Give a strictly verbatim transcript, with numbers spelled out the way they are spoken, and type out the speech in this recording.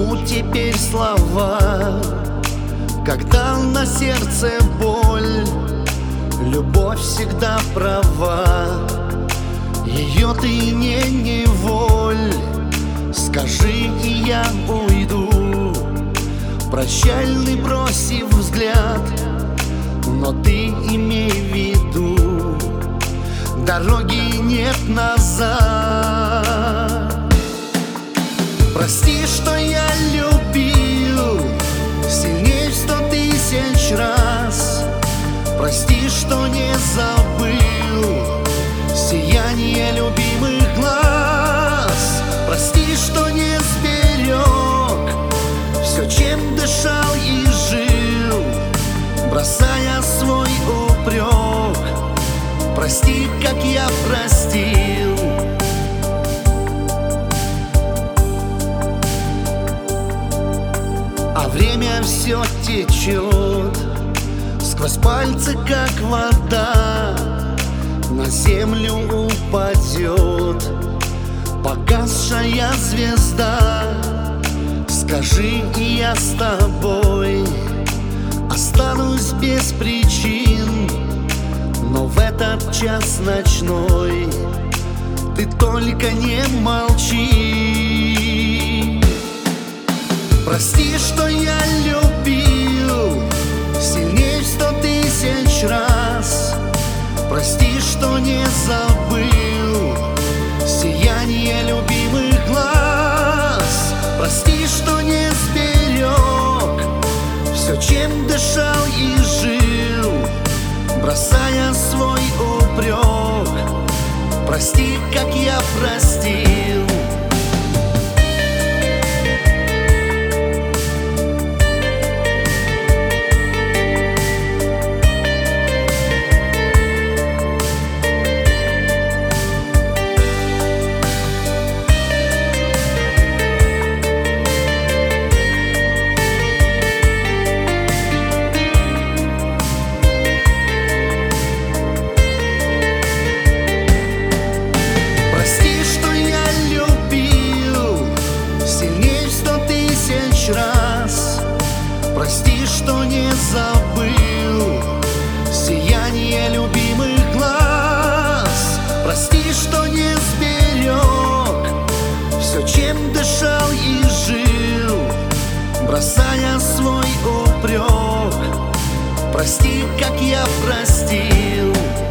чему теперь слова, когда на сердце боль? Любовь всегда права, ее ты не неволь. Скажи, и я уйду, прощальный бросив взгляд, но ты имей в виду, дороги нет назад. Прости, что я любил сильнее в сто тысяч раз. Прости, что не забыл сияние любимых глаз. Прости, что не сберег все, чем дышал и жил, бросая свой упрек. Прости, как я простил. А время все течет сквозь пальцы, как вода, на землю упадет погасшая звезда. Скажи, и я с тобой останусь без причин, но в этот час ночной ты только не молчи. Прости, что я любил сильнее в сто тысяч раз. Прости, что не забыл сияние любимых глаз. Прости, что не сберег все, чем дышал и жил, бросая свой упрек. Прости, как я простил. Раз. Прости, что не забыл сияние любимых глаз. Прости, что не сберег все, чем дышал и жил, бросая свой упрек. Прости, как я простил.